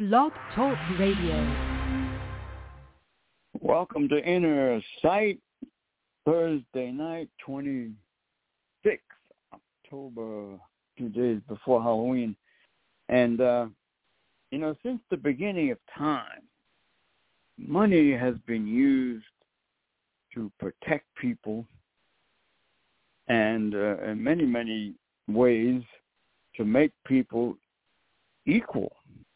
Blog Talk Radio. Welcome to Inner Sight, Thursday night, 26th October, 2 days before Halloween. And, since the beginning of time, money has been used to protect people and in many, many ways to make people equal.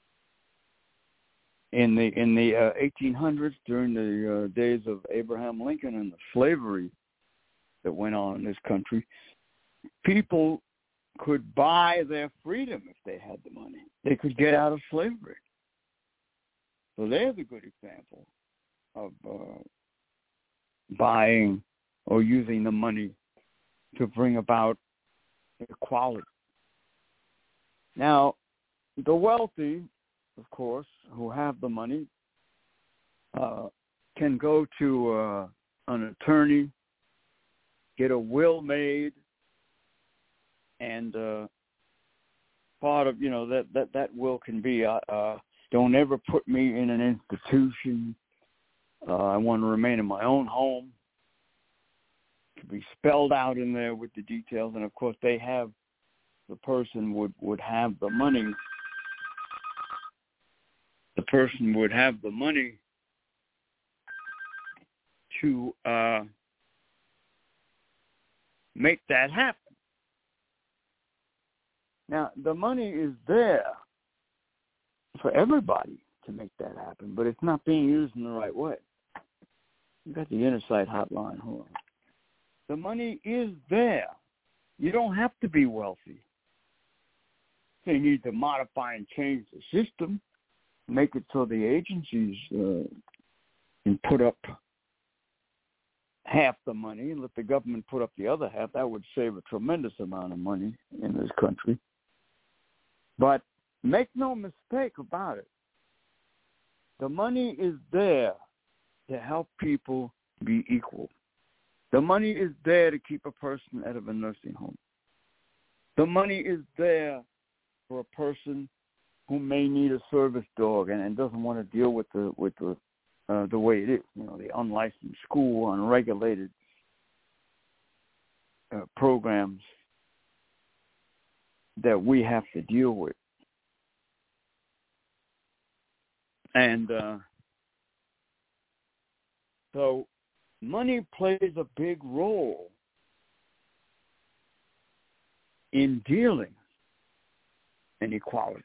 In the 1800s, during the days of Abraham Lincoln and the slavery that went on in this country, people could buy their freedom if they had the money. They could get out of slavery. So there's a good example of buying or using the money to bring about equality. Now, the wealthy, of course, who have the money, can go to an attorney, get a will made, and part of that will can be don't ever put me in an institution. I want to remain in my own home. It could be spelled out in there with the details, and of course the person would have the money. The person would have the money to make that happen. Now, the money is there for everybody to make that happen, but it's not being used in the right way. You got the Inner Sight hotline. Hold on. The money is there. You don't have to be wealthy. They need to modify and change the system, make it so the agencies can put up half the money and let the government put up the other half. That would save a tremendous amount of money in this country. But make no mistake about it. The money is there to help people be equal. The money is there to keep a person out of a nursing home. The money is there for a person who may need a service dog and doesn't want to deal with the way it is, the unlicensed school, unregulated programs that we have to deal with. And so money plays a big role in dealing in equality.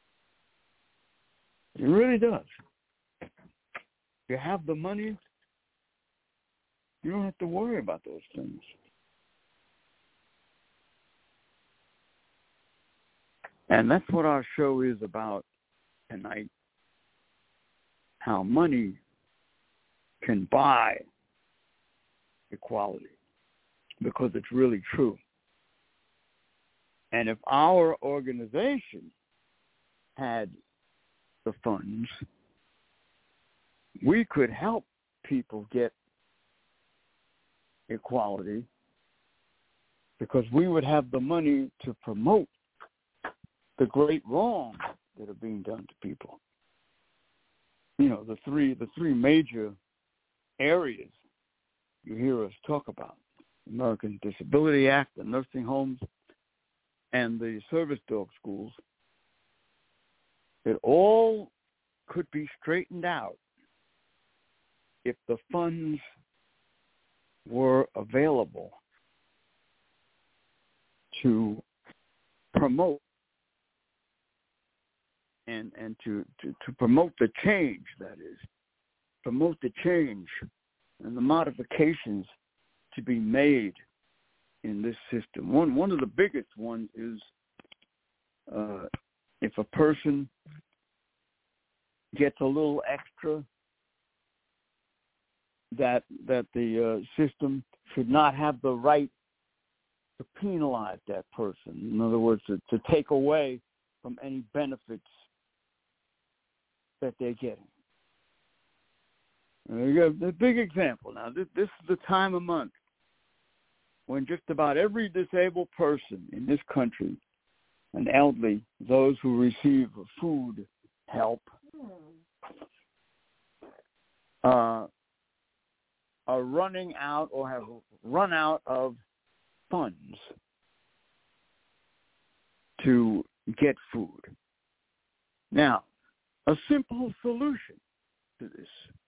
It really does. If you have the money, you don't have to worry about those things. And that's what our show is about tonight. How money can buy equality, because it's really true. And if our organization had the funds, we could help people get equality because we would have the money to promote the great wrongs that are being done to people. The three major areas you hear us talk about: American Disability Act, the nursing homes, and the service dog schools. It all could be straightened out if the funds were available to promote and to promote the change, that is, promote the change and the modifications to be made in this system. One of the biggest ones is if a person gets a little extra, that the system should not have the right to penalize that person. In other words, to take away from any benefits that they're getting. A big example now. This is the time of month when just about every disabled person in this country, an elderly, those who receive food help, running out or have run out of funds to get food. Now, a simple solution to this: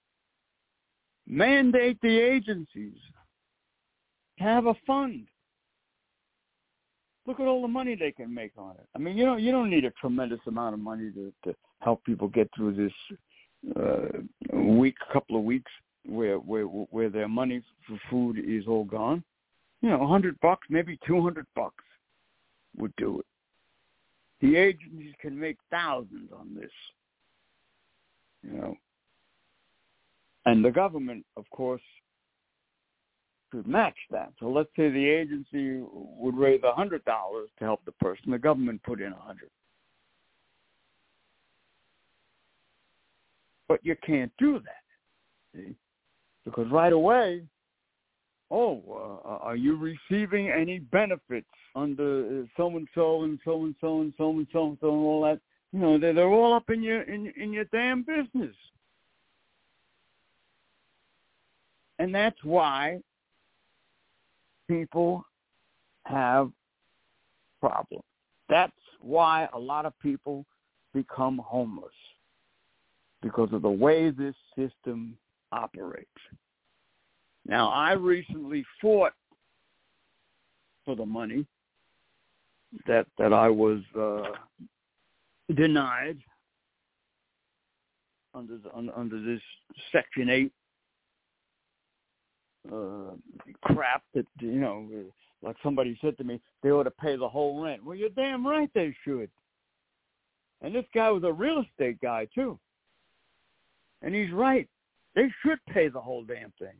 mandate the agencies have a fund. Look at all the money they can make on it. I mean, you don't need a tremendous amount of money to help people get through this couple of weeks where their money for food is all gone. $100, maybe $200 would do it. The agencies can make thousands on this, and the government, of course, could match that. So let's say the agency would raise $100 to help the person. The government put in $100. But you can't do that, see? Because right away, are you receiving any benefits under so-and-so and so-and-so and so-and-so and all that? They're all up in your damn business. And that's why people have problems. That's why a lot of people become homeless, because of the way this system operates. Now, I recently fought for the money that I was denied under this Section 8 crap that, like somebody said to me, they ought to pay the whole rent. Well, you're damn right they should. And this guy was a real estate guy, too. And he's right. They should pay the whole damn thing.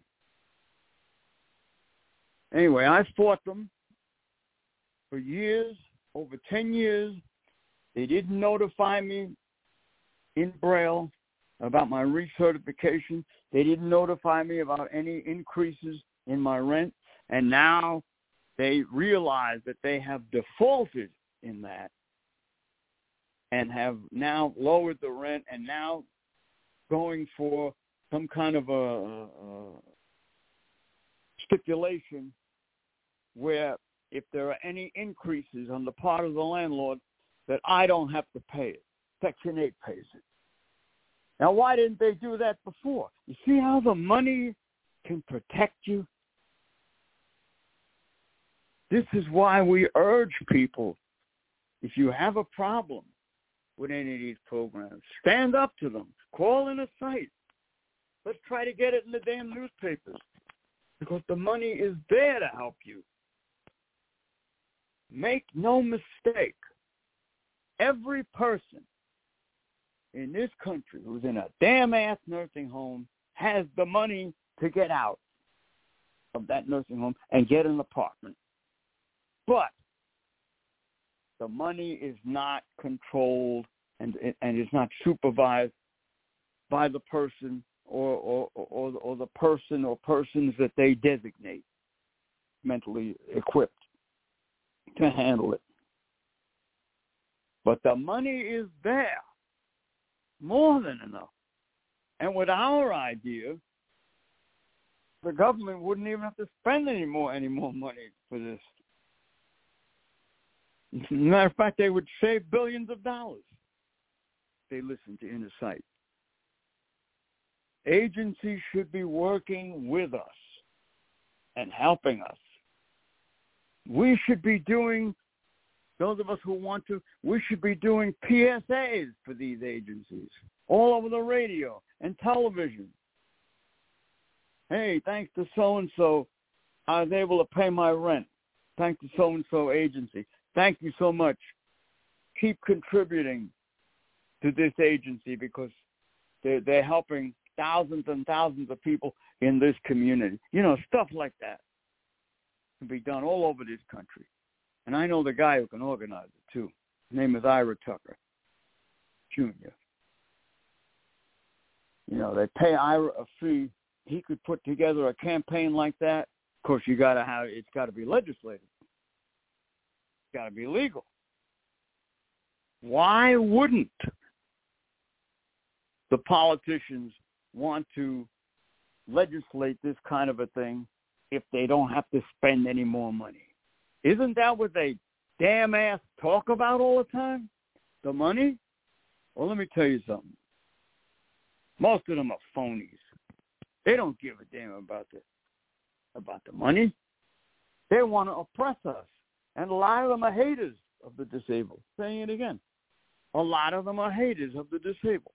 Anyway, I fought them for years, over 10 years. They didn't notify me in Braille about my recertification. They didn't notify me about any increases in my rent. And now they realize that they have defaulted in that and have now lowered the rent and now going for some kind of a stipulation where if there are any increases on the part of the landlord, that I don't have to pay it. Section 8 pays it. Now, why didn't they do that before? You see how the money can protect you? This is why we urge people, if you have a problem with any of these programs, stand up to them. Call in a site. Let's try to get it in the damn newspapers, because the money is there to help you. Make no mistake, every person in this country who's in a damn-ass nursing home has the money to get out of that nursing home and get an apartment. But the money is not controlled and is not supervised by the person or the person or persons that they designate mentally equipped to handle it. But the money is there, more than enough. And with our idea, the government wouldn't even have to spend any more money for this. As a matter of fact, they would save billions of dollars if they listened to Inner Sight. Agencies should be working with us and helping us. We should be doing, those of us who want to, we should be doing PSAs for these agencies all over the radio and television. Hey, thanks to so-and-so, I was able to pay my rent. Thanks to so-and-so agency. Thank you so much. Keep contributing to this agency because they're helping thousands and thousands of people in this community. Stuff like that can be done all over this country. And I know the guy who can organize it, too. His name is Ira Tucker, Jr. They pay Ira a fee. He could put together a campaign like that. Of course, it's got to be legislated. It's got to be legal. Why wouldn't the politicians want to legislate this kind of a thing if they don't have to spend any more money? Isn't that what they damn ass talk about all the time? The money? Well, let me tell you something. Most of them are phonies. They don't give a damn about the money. They want to oppress us. And a lot of them are haters of the disabled. Saying it again. A lot of them are haters of the disabled.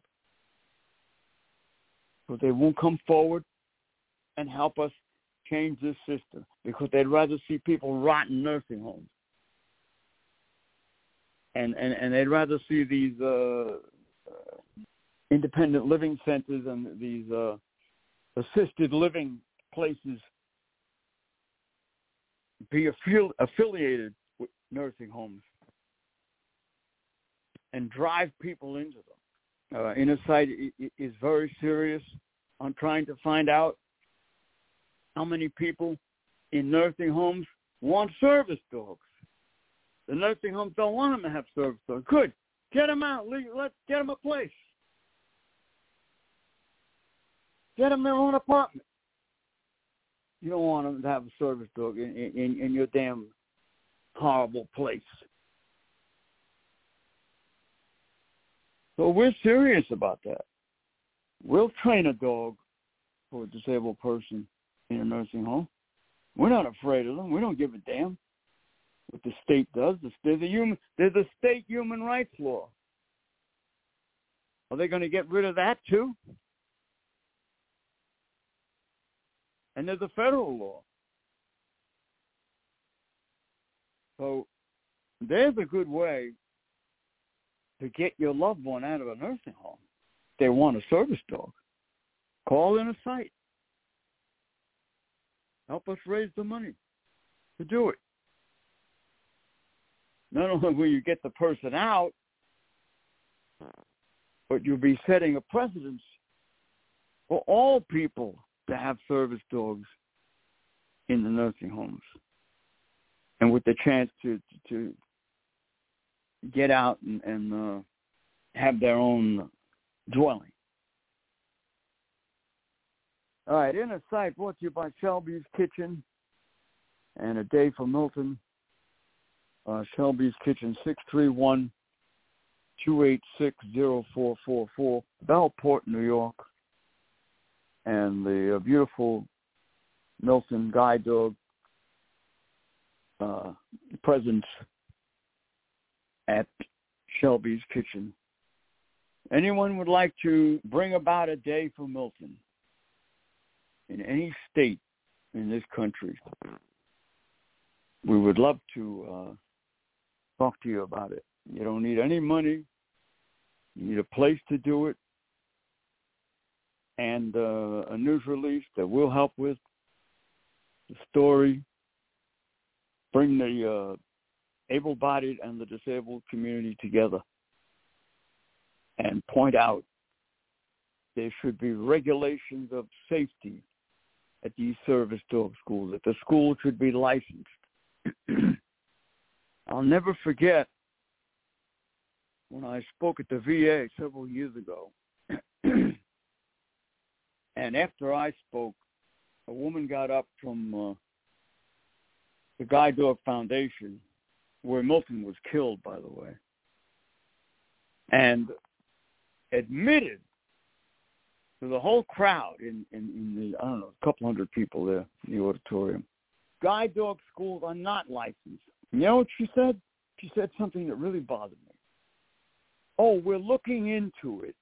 But they won't come forward and help us change this system because they'd rather see people rot in nursing homes. And they'd rather see these independent living centers and these assisted living places be affiliated with nursing homes and drive people into them. Inner Sight is very serious on trying to find out how many people in nursing homes want service dogs. The nursing homes don't want them to have service dogs. Good. Get them out. Let's get them a place. Get them their own apartment. You don't want them to have a service dog in your damn horrible place. So we're serious about that. We'll train a dog for a disabled person in a nursing home. We're not afraid of them. We don't give a damn what the state does. There's a state human rights law. Are they going to get rid of that too? And there's a federal law. So there's a good way to get your loved one out of a nursing home. They want a service dog. Call Inner Sight. Help us raise the money to do it. Not only will you get the person out, but you'll be setting a precedence for all people to have service dogs in the nursing homes and with the chance to get out and have their own dwelling. All right, Inner Sight brought to you by Shelby's Kitchen and A Day for Milton. Shelby's Kitchen, 631-286-0444, Bellport, New York. And the beautiful Milton Guide Dog present at Shelby's Kitchen. Anyone would like to bring about a day for Milton in any state in this country, we would love to talk to you about it. You don't need any money. You need a place to do it and a news release that will help with the story, bring the able-bodied and the disabled community together, and point out there should be regulations of safety at these service dog schools, that the school should be licensed. I'll never forget when I spoke at the VA several years ago, and after I spoke, a woman got up from the Guide Dog Foundation, where Milton was killed, by the way, and admitted to the whole crowd in the, I don't know, a couple hundred people there in the auditorium, guide dog schools are not licensed. You know what she said? She said something that really bothered me. Oh, we're looking into it.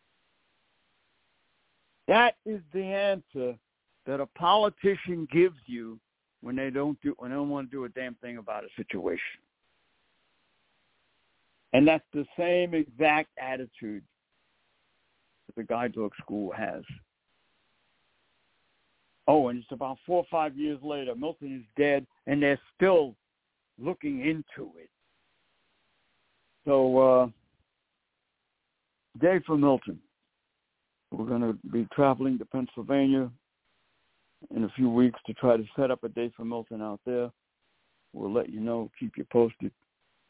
That is the answer that a politician gives you when they don't want to do a damn thing about a situation. And that's the same exact attitude that the guide dog school has. Oh, and it's about 4 or 5 years later, Milton is dead, and they're still looking into it. So, Day for Milton. We're going to be traveling to Pennsylvania in a few weeks to try to set up a Day for Milton out there. We'll let you know, keep you posted.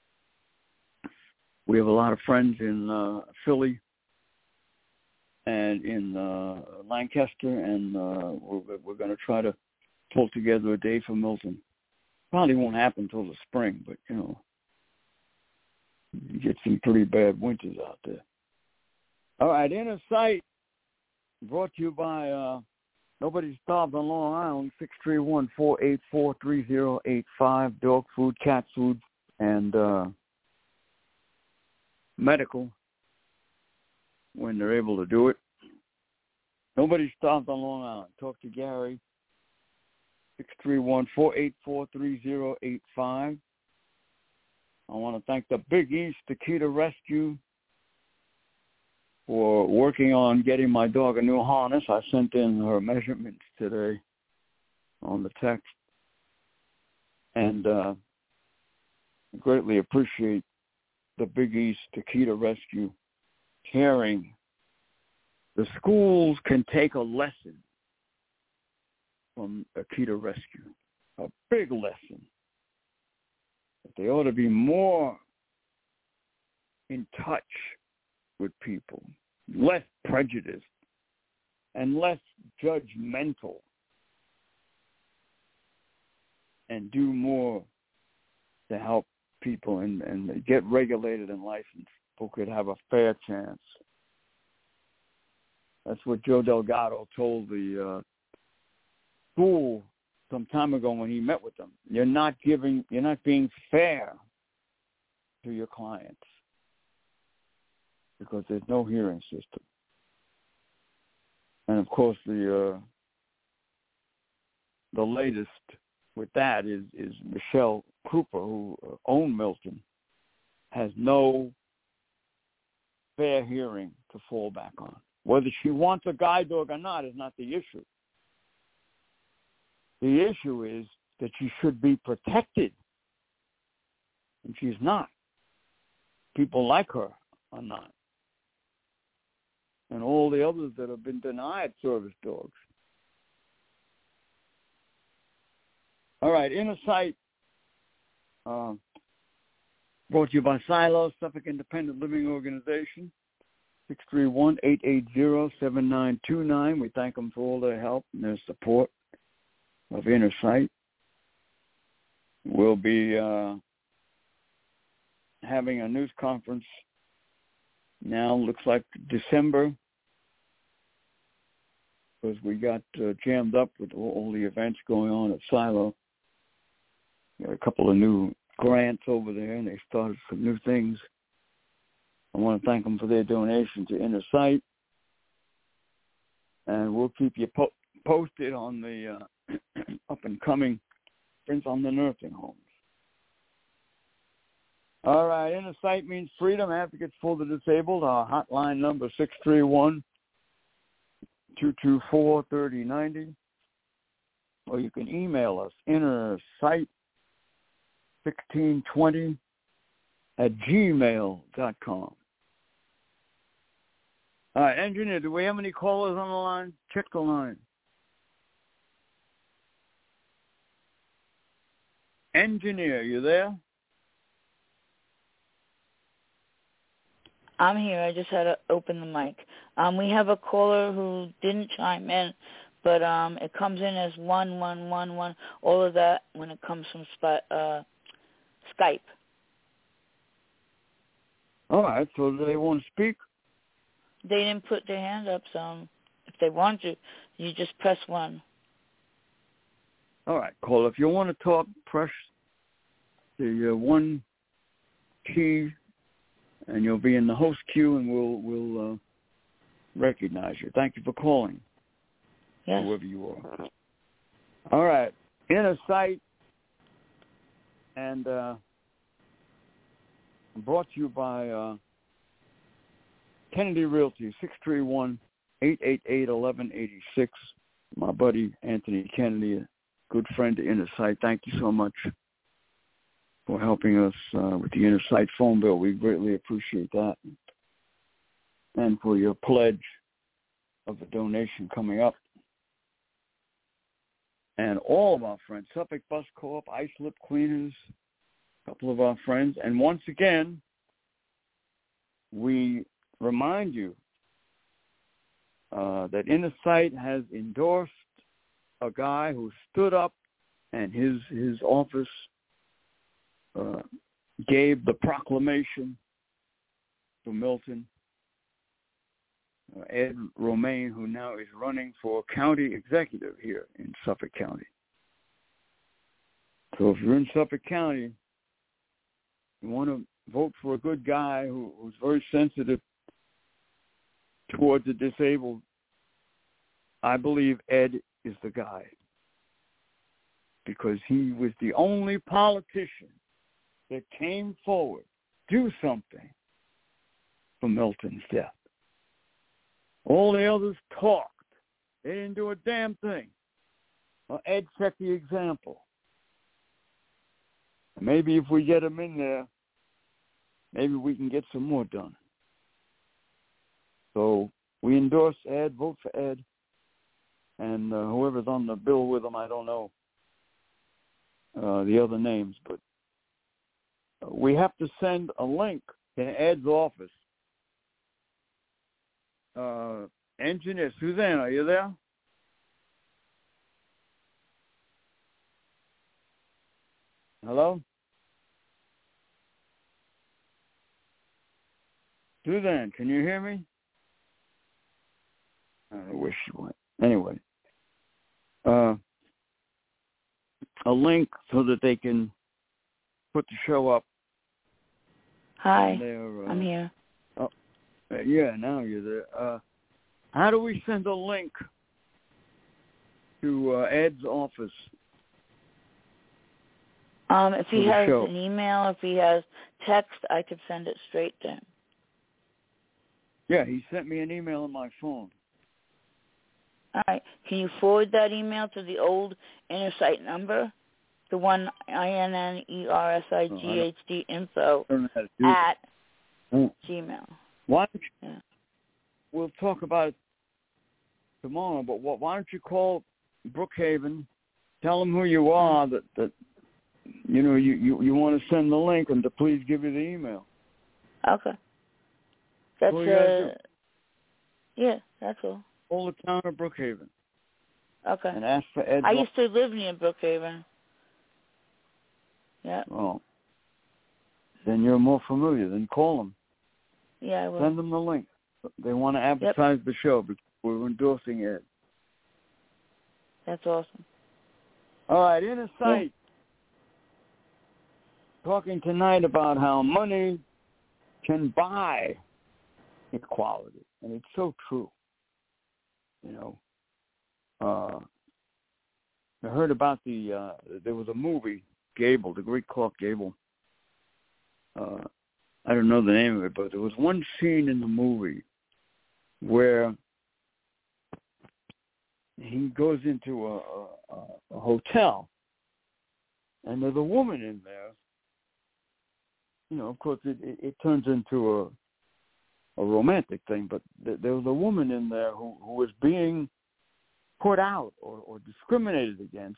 We have a lot of friends in Philly, and and in Lancaster, and we're going to try to pull together a day for Milton. Probably won't happen until the spring, but, you get some pretty bad winters out there. All right, Inner Sight, brought to you by Nobody Starved on Long Island, 631-484-3085, dog food, cat food, and medical when they're able to do it. Nobody Starved on Long Island. Talk to Gary, 631-484-3085. I want to thank the Big East Akita Rescue for working on getting my dog a new harness. I sent in her measurements today on the text. And greatly appreciate the Big East Akita Rescue caring. The schools can take a lesson from Akita Rescue, a big lesson. That they ought to be more in touch with people, less prejudiced, and less judgmental, and do more to help people and get regulated and licensed who could have a fair chance. That's what Joe Delgado told the school some time ago when he met with them. You're not being fair to your clients because there's no hearing system. And of course, the latest with that is Michelle Cooper, who owned Milton, has no fair hearing to fall back on. Whether she wants a guide dog or not is not the issue. The issue is that she should be protected, and she's not. People like her are not. And all the others that have been denied service dogs. All right, Inner Sight, brought to you by Silo, Suffolk Independent Living Organization, 631-880-7929. We thank them for all their help and their support of Inner Sight. We'll be having a news conference now, looks like December, because we got jammed up with all the events going on at Silo. Got a couple of new grants over there, and they started some new things. I want to thank them for their donation to Inner Sight. And we'll keep you posted on the up-and-coming things on the nursing homes. All right, Inner Sight means freedom. Advocates for the disabled. Our hotline number 631-224-3090. Or you can email us, innersight1620@gmail.com. All right, engineer, do we have any callers on the line? Check the line. Engineer, you there? I'm here. I just had to open the mic. We have a caller who didn't chime in, but it comes in as 1111. All of that when it comes from Skype. All right. So do they want to speak? They didn't put their hand up, so if they want to, you just press 1. All right, caller. If you want to talk, press the 1 key, and you'll be in the host queue, and we'll recognize you. Thank you for calling. Yes. Whoever you are. All right. Inner Sight, and brought to you by Kennedy Realty, 631-888-1186. My buddy Anthony Kennedy, a good friend to Inner Sight. Thank you so much for helping us with the Inner Sight phone bill. We greatly appreciate that. And for your pledge of the donation coming up. And all of our friends, Suffolk Bus Co-op, Islip Cleaners, a couple of our friends. And once again, we remind you that Inner Sight has endorsed a guy who stood up, and his office gave the proclamation to Milton, Ed Romaine, who now is running for county executive here in Suffolk County. So if you're in Suffolk County, you want to vote for a good guy who's very sensitive towards the disabled, I believe Ed is the guy, because he was the only politician that came forward to do something for Milton's death. All the others talked. They didn't do a damn thing. Well, Ed set the example. Maybe if we get him in there, maybe we can get some more done. So we endorse Ed, vote for Ed, and whoever's on the bill with him, I don't know the other names, but we have to send a link to Ed's office. Engineer Suzanne, are you there? Hello? Suzanne, can you hear me? I don't know where she went. Anyway, a link so that they can put the show up. Hi, I'm here. Oh, yeah, now you're there. How do we send a link to Ed's office? If he has an email, if he has text, I could send it straight to him. Yeah, he sent me an email on my phone. All right. Can you forward that email to the old Inner Sight number? The one INNERSIGHD info at Gmail. Why don't you, we'll talk about it tomorrow, but why don't you call Brookhaven, tell them who you are, that you know you want to send the link, and to please give you the email. Okay. That's yeah, that's all. Call the town of Brookhaven. Okay. And ask for Ed. I used to live near Brookhaven. Yeah. Oh. Then you're more familiar. Then call them. Yeah, I will. Send them the link. They want to advertise the show because we're endorsing Ed. That's awesome. All right, Inner Sight. Talking tonight about how money can buy equality, and it's so true. You know, I heard about there was a movie, Gable, the great Clark Gable. I don't know the name of it, but there was one scene in the movie where he goes into a hotel, and there's a woman in there. You know, of course, it turns into a romantic thing, but there was a woman in there who was being put out or discriminated against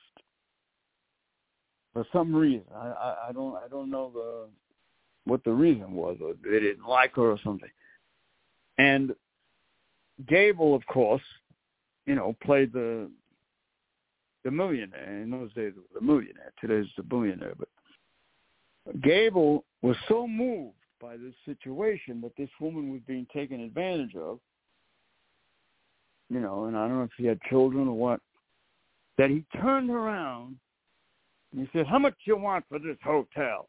for some reason. I don't know what the reason was, or they didn't like her or something. And Gable, of course, you know, played the millionaire. In those days, it was a millionaire. Today's the billionaire. But Gable was so moved by this situation that this woman was being taken advantage of, you know, and I don't know if he had children or what, that he turned around and he said, "How much you want for this hotel?"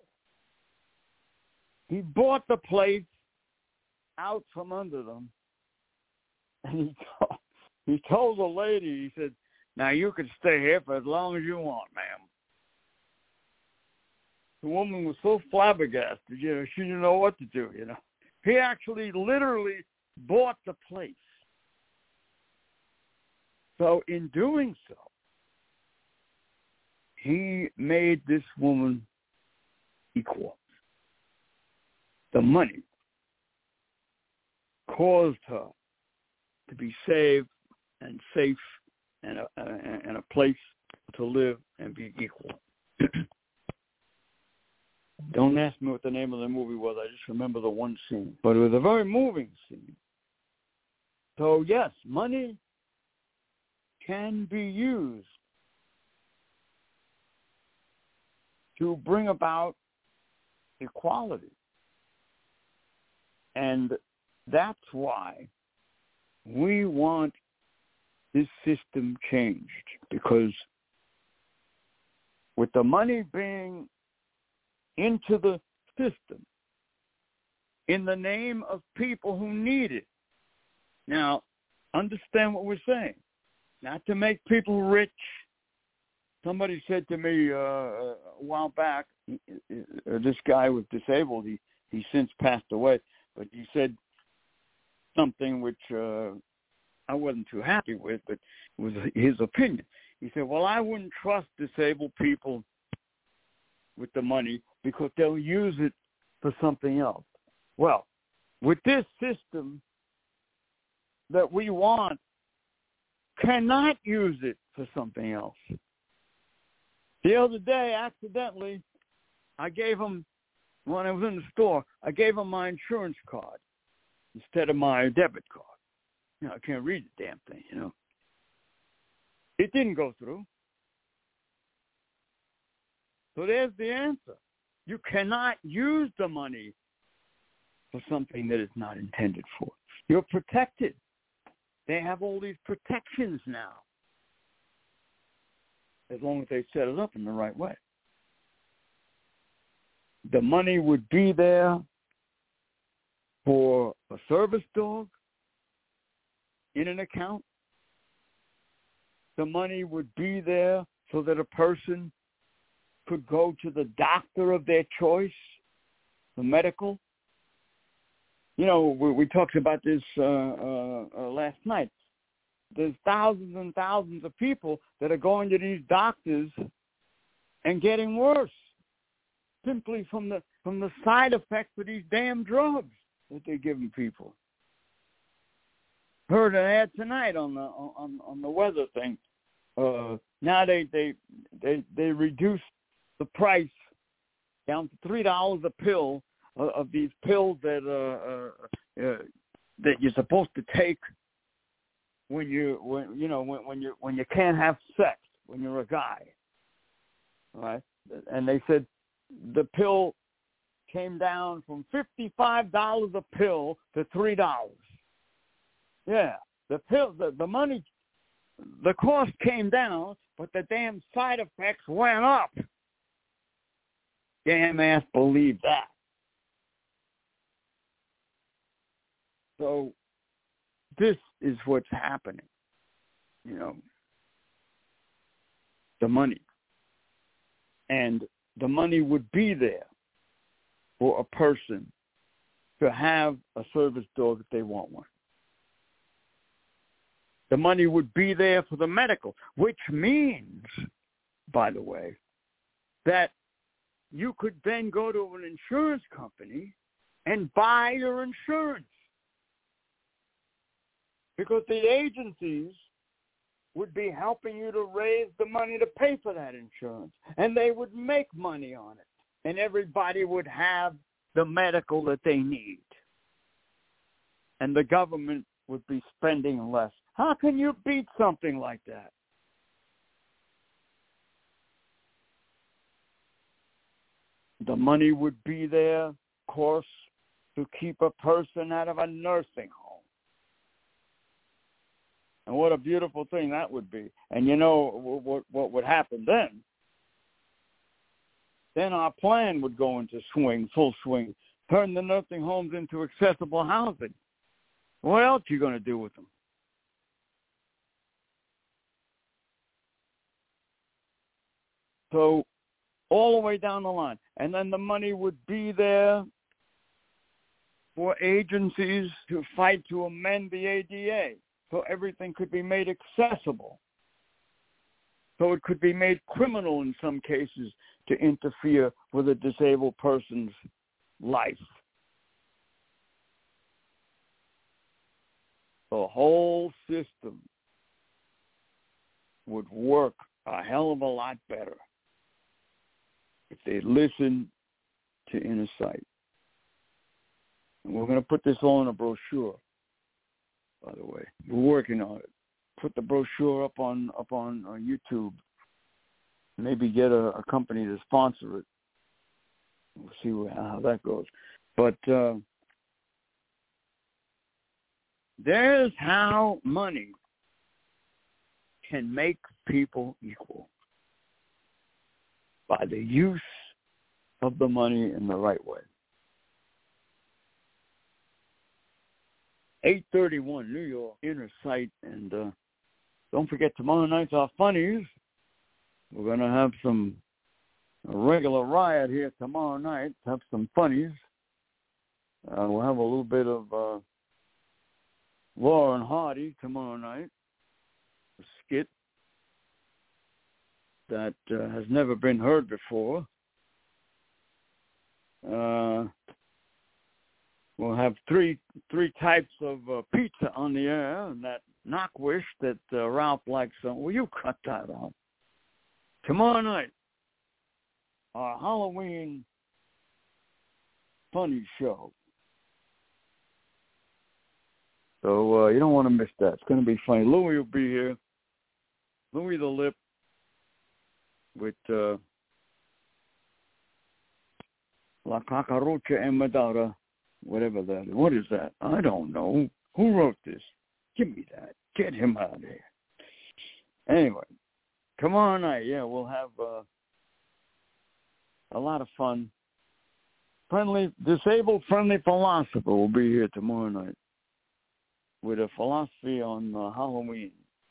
He bought the place out from under them, and he told the lady, he said, "Now you can stay here for as long as you want, ma'am." The woman was so flabbergasted, you know, she didn't know what to do, you know. He actually literally bought the place. So in doing so, he made this woman equal. The money caused her to be saved and safe and a place to live and be equal. Don't ask me what the name of the movie was. I just remember the one scene. But it was a very moving scene. So, yes, money can be used to bring about equality. And that's why we want this system changed, because with the money being into the system in the name of people who need it. Now, understand what we're saying. Not to make people rich. Somebody said to me a while back, this guy was disabled. He since passed away, but he said something which I wasn't too happy with, but it was his opinion. He said, well, I wouldn't trust disabled people with the money because they'll use it for something else. Well, with this system that we want, cannot use it for something else. The other day, accidentally, I gave him, when I was in the store, I gave him my insurance card instead of my debit card. You know, I can't read the damn thing, you know. It didn't go through. So there's the answer. You cannot use the money for something that it's not intended for. You're protected. They have all these protections now, as long as they set it up in the right way. The money would be there for a service dog in an account. The money would be there so that a person could go to the doctor of their choice, the medical. You know, we talked about this last night. There's thousands and thousands of people that are going to these doctors and getting worse simply from the side effects of these damn drugs that they're giving people. Heard an ad tonight on the weather thing. Now they reduced the price down to $3 a pill of these pills that you're supposed to take when you can't have sex when you're a guy, right? And they said the pill came down from $55 a pill to $3. Yeah, the money, the cost came down, but the damn side effects went up. Damn ass believe that. So this is what's happening, you know, the money. And the money would be there for a person to have a service dog if they want one. The money would be there for the medical, which means, by the way, that you could then go to an insurance company and buy your insurance. Because the agencies would be helping you to raise the money to pay for that insurance. And they would make money on it. And everybody would have the medical that they need. And the government would be spending less. How can you beat something like that? The money would be there, of course, to keep a person out of a nursing home. And what a beautiful thing that would be. And you know what would happen then? Then our plan would go into swing, full swing, turn the nursing homes into accessible housing. What else are you going to do with them? So all the way down the line. And then the money would be there for agencies to fight to amend the ADA so everything could be made accessible. So it could be made criminal in some cases to interfere with a disabled person's life. The whole system would work a hell of a lot better if they listen to Inner Sight. And we're going to put this all in a brochure, by the way. We're working on it. put the brochure up on YouTube. Maybe get a company to sponsor it. We'll see how that goes. But there's how money can make people equal, by the use of the money in the right way. 831 New York Inner Sight, and don't forget tomorrow night's our funnies. We're going to have a regular riot here tomorrow night, have some funnies. We'll have a little bit of Laura and Hardy tomorrow night, a skit that has never been heard before. We'll have three types of pizza on the air, and that knockwish that Ralph likes. Will you cut that out? Tomorrow night, our Halloween funny show. So you don't want to miss that. It's going to be funny. Louie will be here. Louie the Lip with La Cacarucha and Madara, whatever that is. What is that? I don't know. Who wrote this? Give me that. Get him out of here. Anyway, tomorrow night, we'll have a lot of fun. Disabled friendly philosopher will be here tomorrow night with a philosophy on Halloween.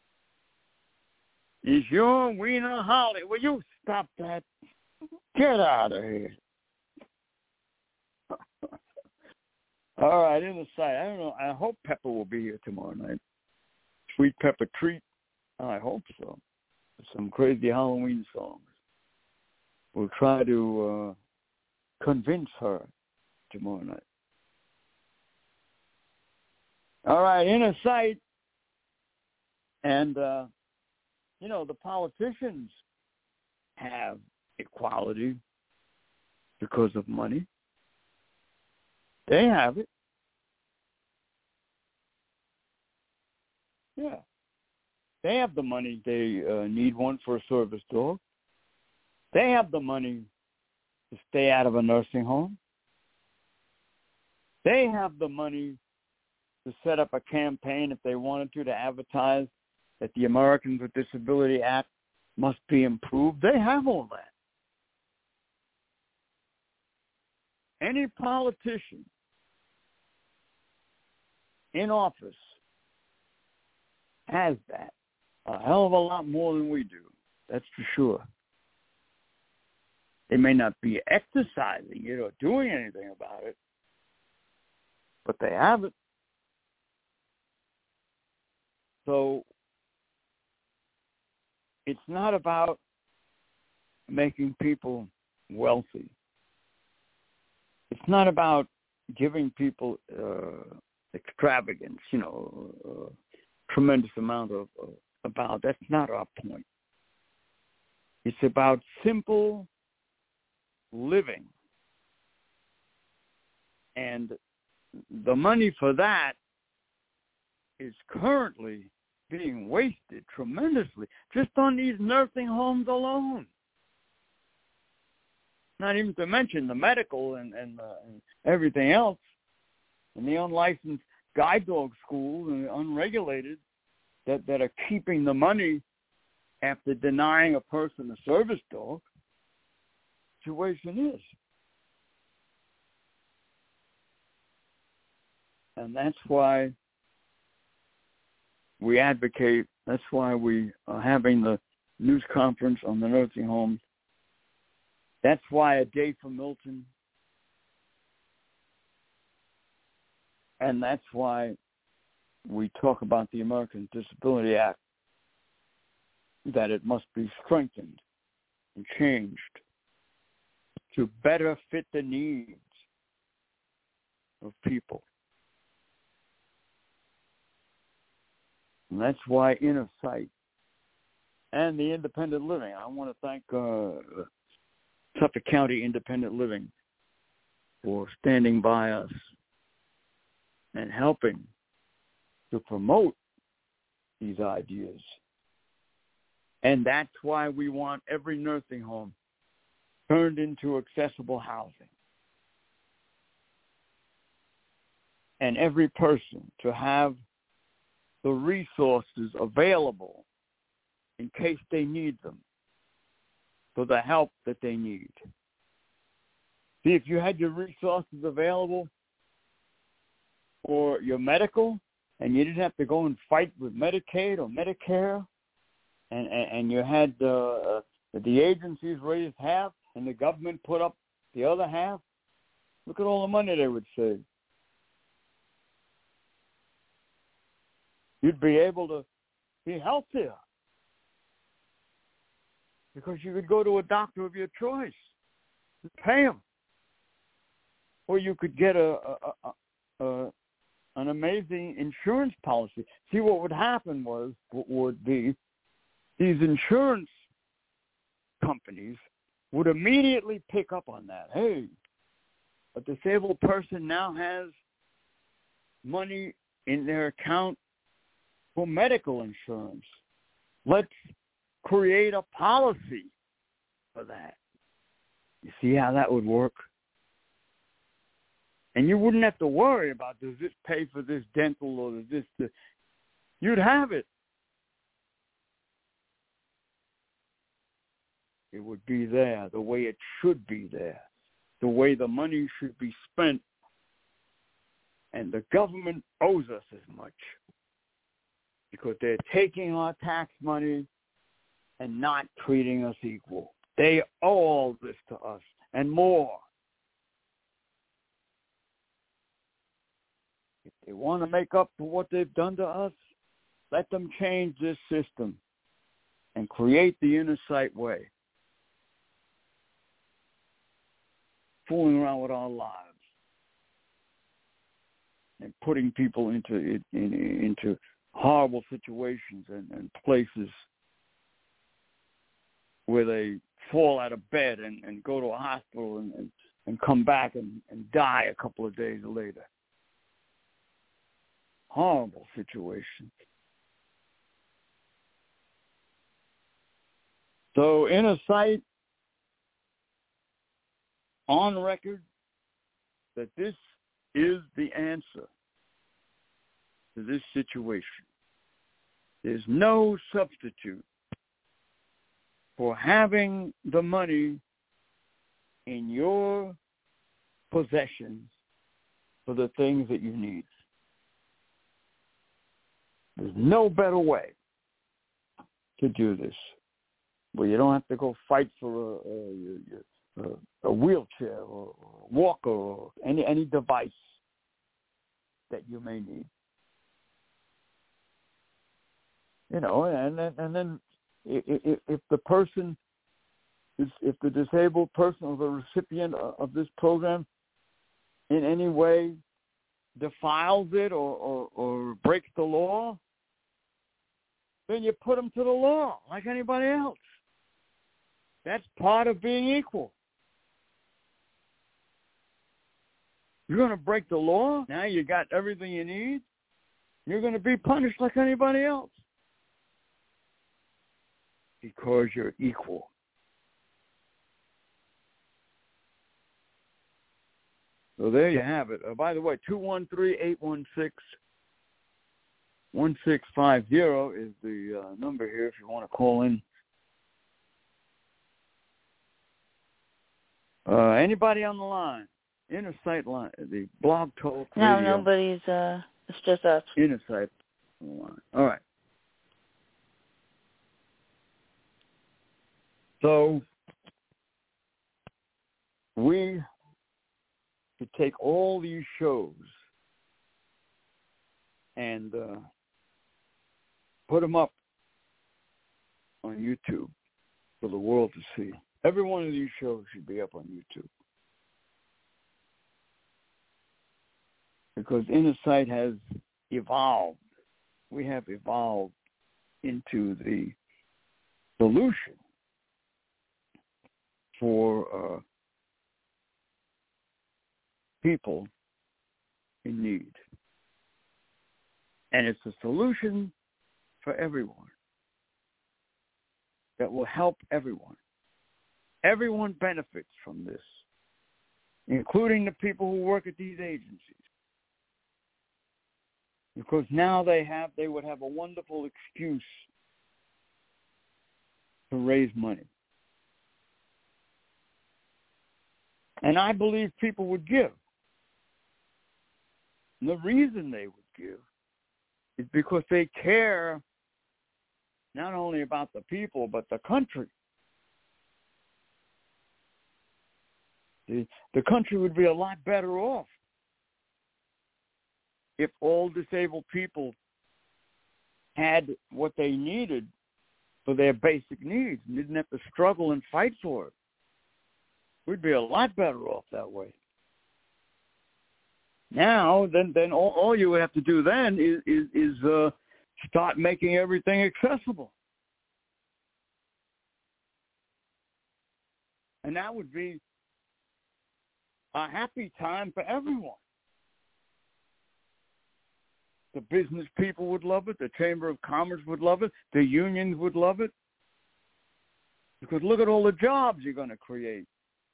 Is your wiener Holly? Will you stop that? Get out of here. All right, in the side. I don't know. I hope Pepper will be here tomorrow night. Sweet Pepper Treat. I hope so. Some crazy Halloween songs. We'll try to convince her tomorrow night. All right, Inner Sight. And, the politicians have equality because of money. They have it. Yeah. They have the money. They need one for a service dog. They have the money to stay out of a nursing home. They have the money to set up a campaign if they wanted to advertise that the Americans with Disability Act must be improved. They have all that. Any politician in office has that. A hell of a lot more than we do. That's for sure. They may not be exercising it or doing anything about it, but they have it. So it's not about making people wealthy. It's not about giving people extravagance, tremendous amount of about. That's not our point. It's about simple living. And the money for that is currently being wasted tremendously just on these nursing homes alone. Not even to mention the medical and everything else, and the unlicensed guide dog schools and unregulated that are keeping the money after denying a person a service dog. Situation is. And that's why we advocate, that's why we are having the news conference on the nursing homes. That's why a day for Milton. And that's why we talk about the Americans with Disability Act, that it must be strengthened and changed to better fit the needs of people. And that's why Inner Sight and the Independent Living. I want to thank Suffolk County Independent Living for standing by us and helping to promote these ideas. And that's why we want every nursing home turned into accessible housing. And every person to have the resources available in case they need them for the help that they need. See, if you had your resources available for your medical and you didn't have to go and fight with Medicaid or Medicare, and you had the agencies raise half and the government put up the other half, look at all the money they would save. You'd be able to be healthier because you could go to a doctor of your choice and pay him. Or you could get an amazing insurance policy. See, what would happen would be these insurance companies would immediately pick up on that. Hey, a disabled person now has money in their account for medical insurance. Let's create a policy for that. You see how that would work? And you wouldn't have to worry about, does this pay for this dental or does this? You'd have it. It would be there the way it should be there, the way the money should be spent. And the government owes us as much because they're taking our tax money and not treating us equal. They owe all this to us and more. If they want to make up for what they've done to us, let them change this system and create the inner sight way. Fooling around with our lives and putting people into horrible situations and places where they fall out of bed and go to a hospital and come back and die a couple of days later. Horrible situations. So inner sight, on record, that this is the answer to this situation. There's no substitute for having the money in your possessions for the things that you need. There's no better way to do this, where you don't have to go fight for a wheelchair or a walker or any device that you may need. You know, and then if the person is, if the disabled person or the recipient of this program in any way defiles it or breaks the law, then you put them to the law like anybody else. That's part of being equal. You're going to break the law, now you got everything you need, you're going to be punished like anybody else. Because you're equal. So there you have it. By the way, 213-816-1650 is the number here if you want to call in. Anybody on the line? Inner Sight line, the Blog Talk Radio. No, nobody's, it's just us. Inner Sight line. All right. So we could take all these shows and put them up on YouTube for the world to see. Every one of these shows should be up on YouTube. Because Inner Sight has evolved. We have evolved into the solution for people in need. And it's a solution for everyone, that will help everyone. Everyone benefits from this, including the people who work at these agencies. Because now they would have a wonderful excuse to raise money. And I believe people would give. And the reason they would give is because they care not only about the people, but the country. The country would be a lot better off if all disabled people had what they needed for their basic needs and didn't have to struggle and fight for it. We'd be a lot better off that way. Now, then all you would have to do then is start making everything accessible. And that would be a happy time for everyone. The business people would love it. The Chamber of Commerce would love it. The unions would love it. Because look at all the jobs you're going to create.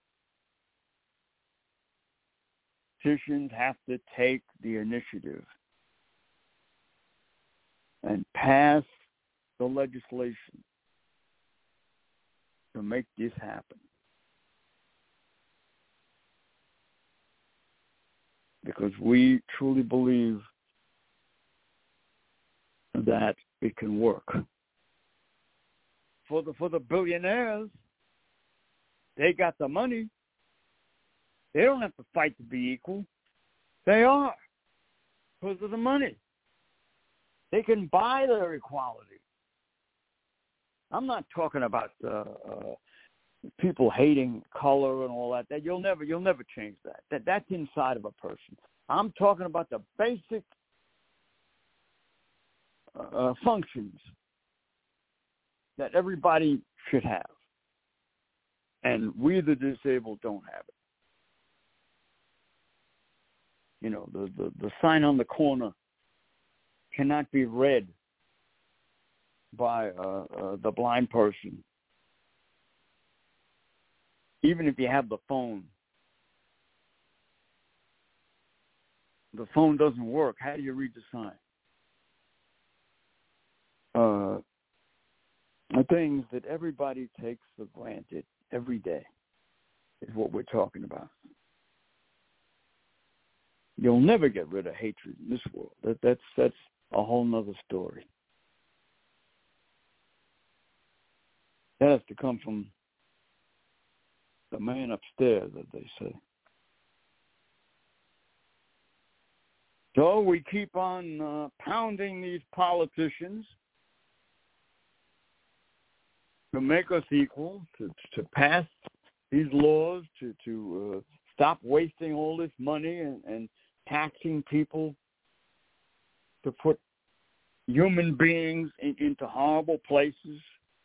Politicians have to take the initiative and pass the legislation to make this happen. Because we truly believe that it can work. For the billionaires, they got the money. They don't have to fight to be equal. They are, because of the money. They can buy their equality. I'm not talking about people hating color and all that. You'll never change that. That's inside of a person. I'm talking about the basic functions that everybody should have, and we, the disabled, don't have it. You know, the sign on the corner cannot be read by the blind person. Even if you have the phone doesn't work. How do you read the sign? The things that everybody takes for granted every day is what we're talking about. You'll never get rid of hatred in this world. That's a whole nother story. That has to come from the man upstairs, as they say. So we keep on pounding these politicians to make us equal, to pass these laws, to stop wasting all this money and taxing people, to put human beings into horrible places.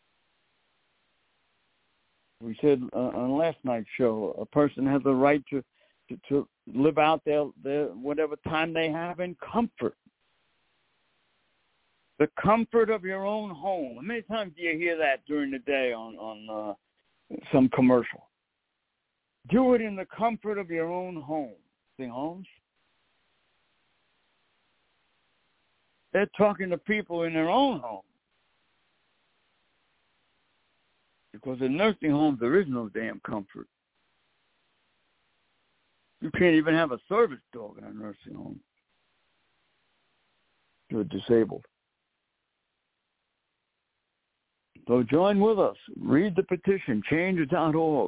We said on last night's show, a person has the right to live out their whatever time they have in comfort. The comfort of your own home. How many times do you hear that during the day on some commercial? Do it in the comfort of your own home. See homes? They're talking to people in their own home. Because in nursing homes, there is no damn comfort. You can't even have a service dog in a nursing home. You're disabled. So join with us. Read the petition, change.org.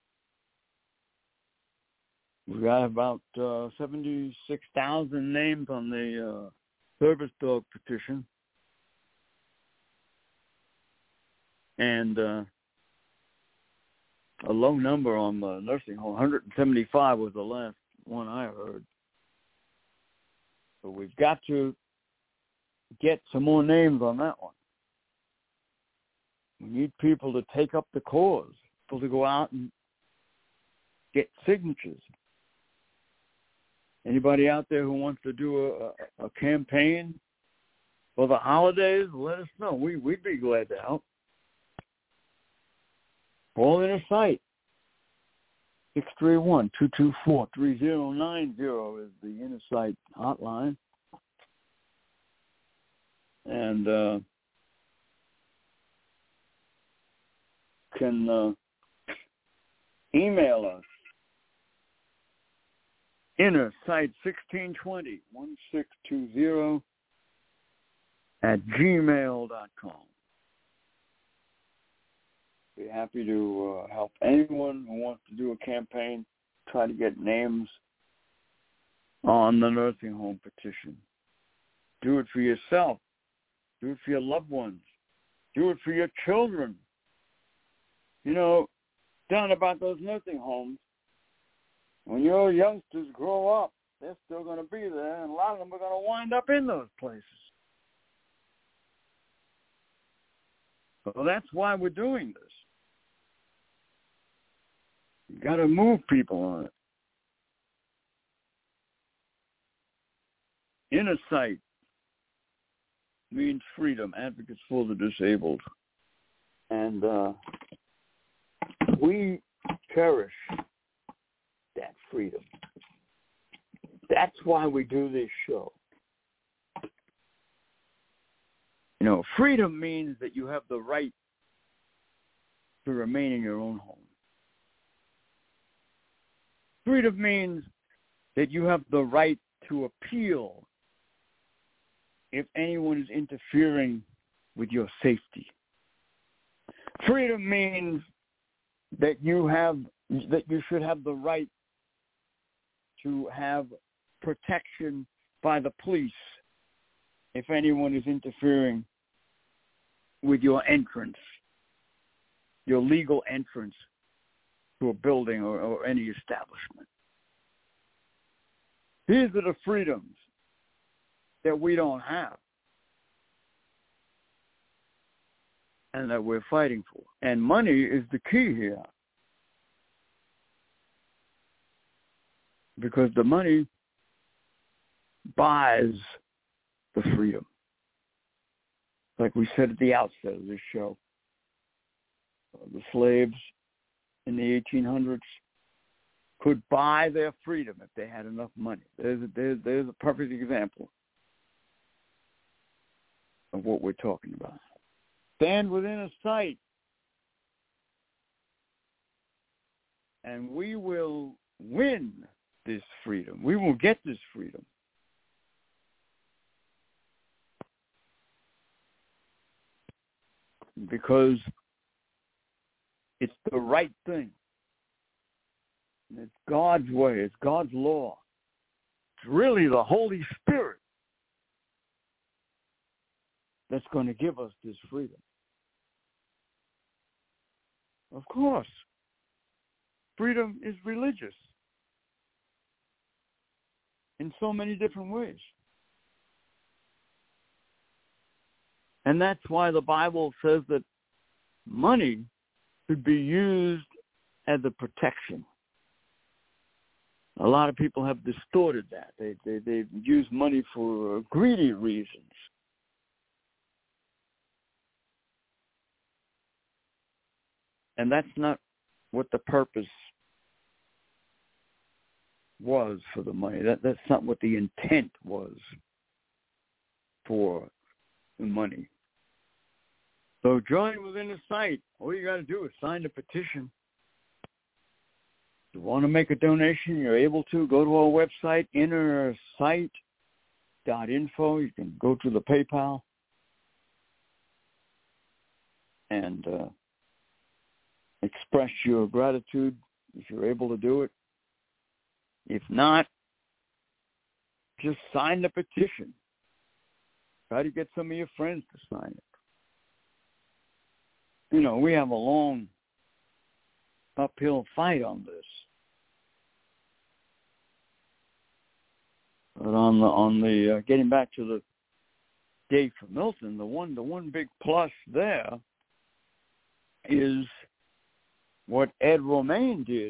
We've got about 76,000 names on the service dog petition. And a low number on the nursing home. 175 was the last one I heard. So we've got to get some more names on that one. We need people to take up the cause, people to go out and get signatures. Anybody out there who wants to do a campaign for the holidays, let us know. We'd be glad to help. Call Inner Sight. 631-224-3090 is the Inner Sight hotline. And can email us. InnerSight1620 1620 @gmail.com. Be happy to help anyone who wants to do a campaign, try to get names on the nursing home petition. Do it for yourself. Do it for your loved ones. Do it for your children. You know, down about those nursing homes, when your youngsters grow up, they're still going to be there, and a lot of them are going to wind up in those places. So that's why we're doing this. You got to move people on it. Inner Sight means freedom, advocates for the disabled. And we cherish that freedom. That's why we do this show. You know, freedom means that you have the right to remain in your own home. Freedom means that you have the right to appeal if anyone is interfering with your safety. Freedom means that you should have the right to have protection by the police if anyone is interfering with your entrance, your legal entrance to a building or any establishment. These are the freedoms that we don't have and that we're fighting for. And money is the key here. Because the money buys the freedom. Like we said at the outset of this show, the slaves in the 1800s could buy their freedom if they had enough money. There's a perfect example of what we're talking about. Stand within a sight, and we will win this freedom. We will get this freedom. Because it's the right thing. It's God's way. It's God's law. It's really the Holy Spirit that's going to give us this freedom. Of course, freedom is religious in so many different ways. And that's why the Bible says that money should be used as a protection. A lot of people have distorted that. They use money for greedy reasons. And that's not what the purpose was for the money. That's not what the intent was for the money. So join within the site. All you got to do is sign the petition. If you want to make a donation, you're able to. Go to our website, innersight.info. You can go to the PayPal and express your gratitude if you're able to do it. If not, just sign the petition. Try to get some of your friends to sign it. You know, we have a long uphill fight on this. But on the getting back to the Dave from Milton, the one big plus there is what Ed Romaine did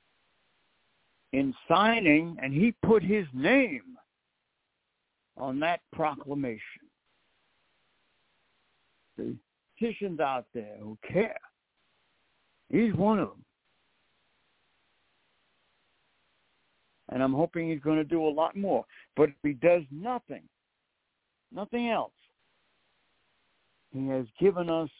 in signing, and he put his name on that proclamation. politicians out there who care. He's one of them. And I'm hoping he's going to do a lot more. But if he does nothing else, he has given us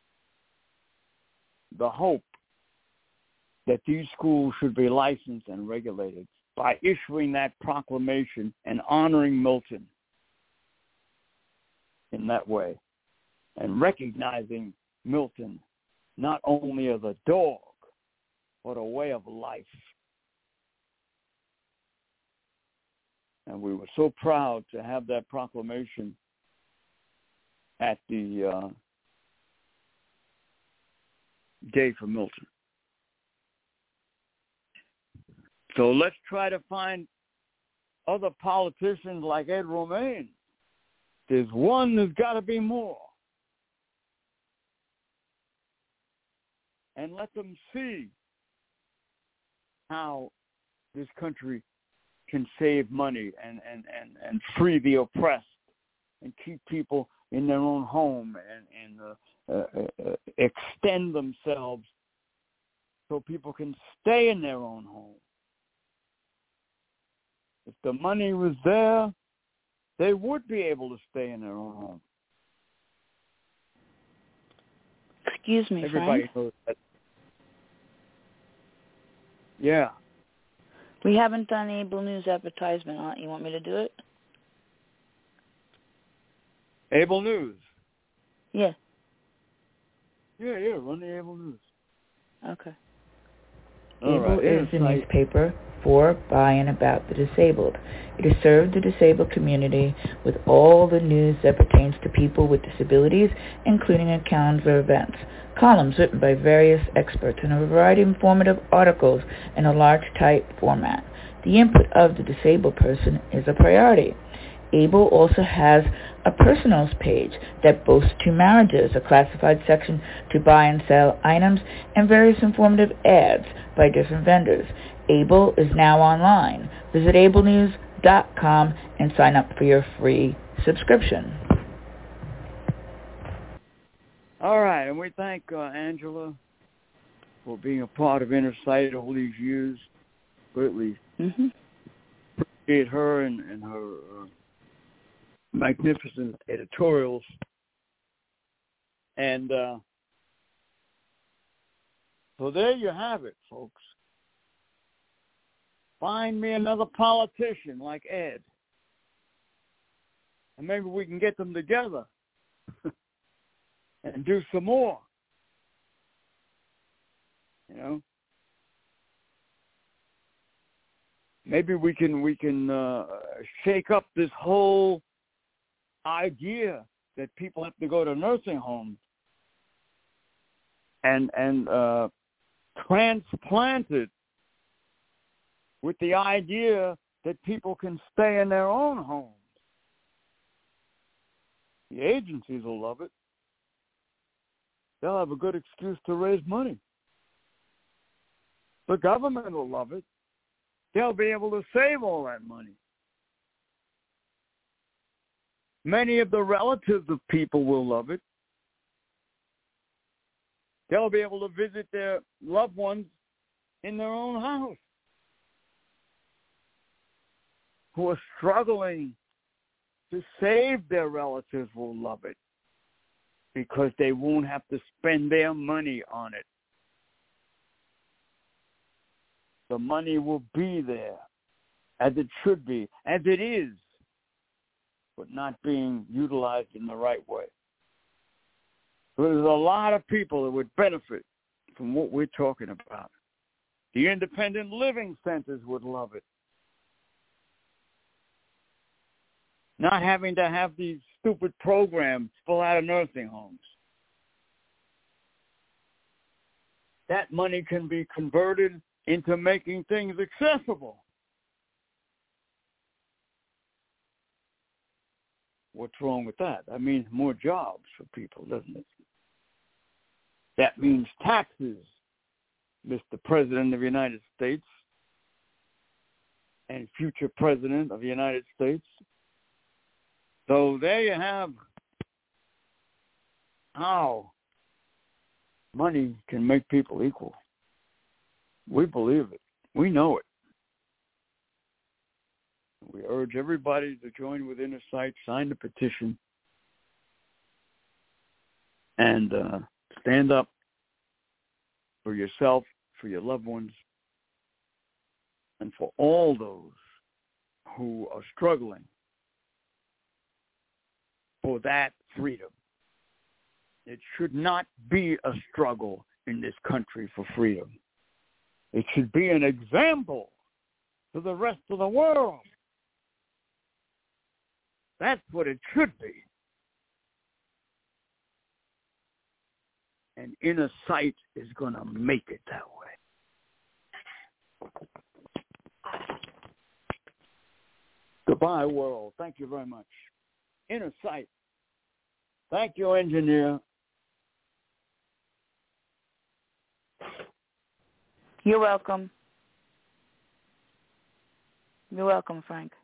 the hope that these schools should be licensed and regulated by issuing that proclamation and honoring Milton in that way and recognizing Milton not only as a dog, but a way of life. And we were so proud to have that proclamation at the Day for Milton. So let's try to find other politicians like Ed Romaine. There's one, there's got to be more. And let them see how this country can save money and free the oppressed and keep people in their own home and extend themselves so people can stay in their own home. If the money was there, they would be able to stay in their own home. Excuse me, Everybody Frank? knows that. Yeah. We haven't done Able News advertisement. You want me to do it? Able News. Yeah. Yeah, run the Able News. Okay. Able is a newspaper for, by, and about the disabled. It has served the disabled community with all the news that pertains to people with disabilities, including a calendar of events, columns written by various experts, and a variety of informative articles in a large type format. The input of the disabled person is a priority. Able also has a personals page that boasts 2 marriages, a classified section to buy and sell items, and various informative ads by different vendors. Able is now online. Visit ablenews.com and sign up for your free subscription. All right, and we thank Angela for being a part of Inner Sight all these years. Greatly appreciate her and her magnificent editorials. And so there you have it, folks. Find me another politician like Ed. And maybe we can get them together and do some more. You know? Maybe we can shake up this whole idea that people have to go to nursing homes and transplant it with the idea that people can stay in their own homes. The agencies will love it. They'll have a good excuse to raise money. The government will love it. They'll be able to save all that money. Many of the relatives of people will love it. They'll be able to visit their loved ones in their own house who are struggling to save their relatives will love it because they won't have to spend their money on it. The money will be there as it should be, as it is, but not being utilized in the right way. So there's a lot of people that would benefit from what we're talking about. The independent living centers would love it. Not having to have these stupid programs full out of nursing homes. That money can be converted into making things accessible. What's wrong with that? That means more jobs for people, doesn't it? That means taxes, Mr. President of the United States and future President of the United States. So there you have how money can make people equal. We believe it. We know it. We urge everybody to join with Inner Sight, sign the petition, and stand up for yourself, for your loved ones, and for all those who are struggling for that freedom. It should not be a struggle in this country for freedom. It should be an example to the rest of the world. That's what it should be. And Inner Sight is going to make it that way. Goodbye, world. Thank you very much. Inner Sight. Thank you, engineer. You're welcome. You're welcome, Frank.